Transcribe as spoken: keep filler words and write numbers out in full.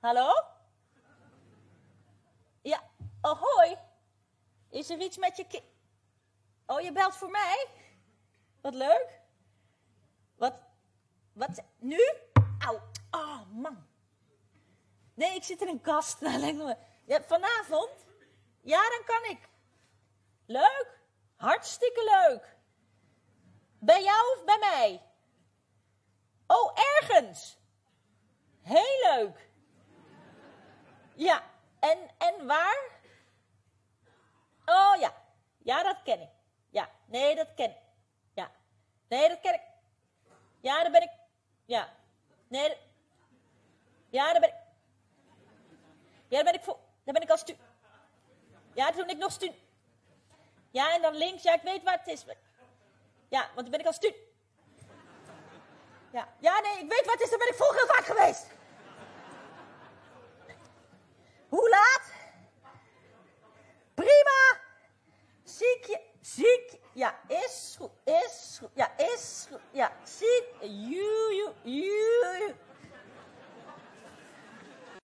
Hallo? Ja, ahoy. Is er iets met je ki... Oh, je belt voor mij? Wat leuk. Wat? Wat? Nu? Auw. Oh, man. Nee, ik zit in een kast. Nou, lijkt me... Ja, vanavond? Ja, dan kan ik. Leuk. Hartstikke leuk. Bij jou of bij mij? Oh, ergens. Heel leuk. Ja, en, en waar? Oh ja, ja, dat ken ik. Ja, nee, dat ken ik. Ja, nee, dat ken ik. Ja, daar ben ik. Ja, nee, dat... Ja, daar ben ik. Ja, daar ben ik voor. Daar ben ik als stu... Ja, toen ik nog stu... Ja, en dan links, ja, ik weet waar het is. Ja, want dan ben ik als stu... Ja, ja, nee, ik weet waar het is, daar ben ik vroeger heel vaak geweest. Hoe laat? Prima. Ziek je, ziek, ja, is goed, is goed, ja, is goed, ja, ziek, you, you, you, you.